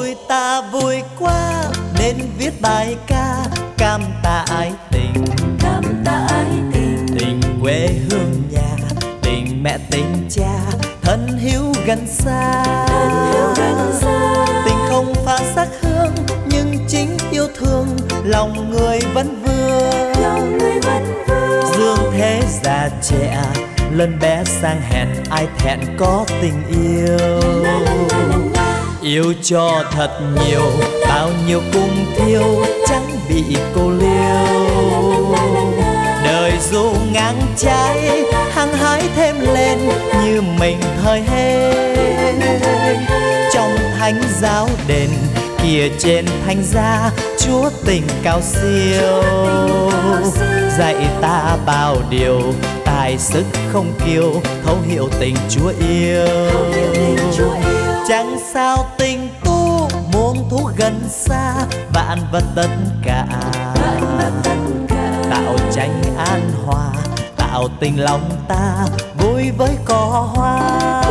Ôi ta vui quá nên viết bài ca cam tạ ái tình, cam tạ ái tình. tình quê hương nhà, tình mẹ tình cha, thân hữu gần xa. Tình không pha sắc hương nhưng chính yêu thương, lòng người vẫn vương. Dương thế già trẻ, lớn bé sang hèn, ai thẹn có tình yêu. Yêu cho thật nhiều, bao nhiêu cung thiêu, chẳng bị cô liêu. Đời dù ngang trái, hăng hái thêm lên như mình thời hê. Trong thánh giáo đền, kia trên thánh giá, Chúa tình cao siêu. Dạy ta bao điều, tài sức không kiêu, thấu hiểu tình Chúa yêu. Chẳng sao tình tu muôn thú gần xa, vạn vật tất cả. Tạo tranh an hòa, tạo tình lòng ta, vui với cỏ hoa.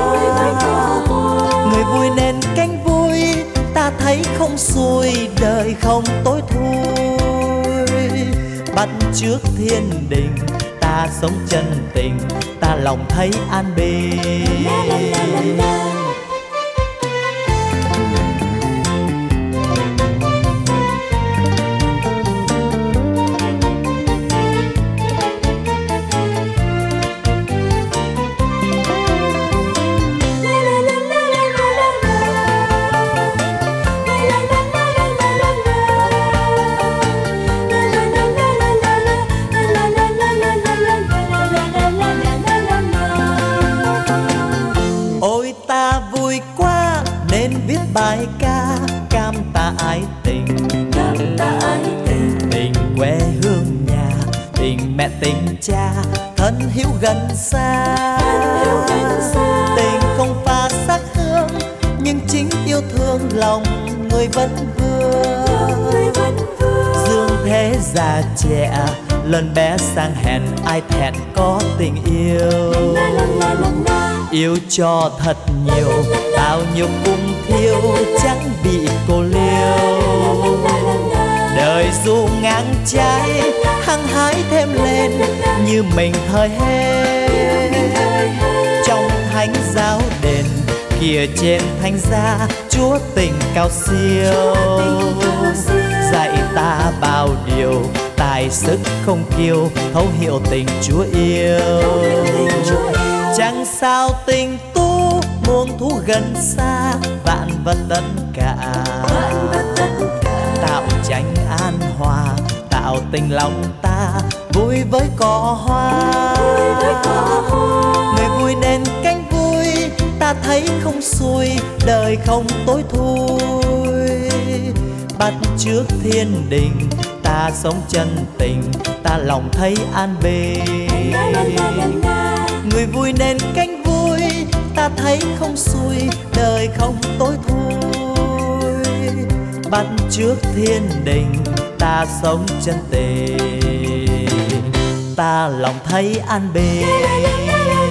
Người vui nên cánh vui, ta thấy không xuôi, đời không tối thui. Bắt trước thiên đình, ta sống chân tình, ta lòng thấy an bình. Ôi ta vui quá nên viết bài ca cam tạ ái tình, cam tạ ái tình. tình quê hương nhà, tình mẹ tình cha, thân hữu gần xa. Tình không pha sắc hương nhưng chính yêu thương, lòng người vẫn vương. Dương thế già trẻ, lớn bé sang hèn, ai thẹn có tình yêu. Yêu cho thật nhiều, bao nhiêu cung thiêu, chẳng bị cô liêu. Đời dù ngang trái, hăng hái thêm lên như mình thời hê. Trong thánh giáo đền, kia trên thánh giá, Chúa tình cao siêu. Dạy ta bao điều, tài sức không kiêu, thấu hiểu tình Chúa yêu. Chẳng sao tình tu muôn thú gần xa, vạn vật tất cả. Tạo tranh an hòa, tạo tình lòng ta, vui với cỏ hoa. Người vui nên cánh vui, ta thấy không xuôi, đời không tối thui. Bắt trước thiên đình, ta sống chân tình, ta lòng thấy an bình. Người vui nên cánh vui, ta thấy không xuôi, đời không tối thui. Bắt trước thiên đình, ta sống chân tình, ta lòng thấy an bình.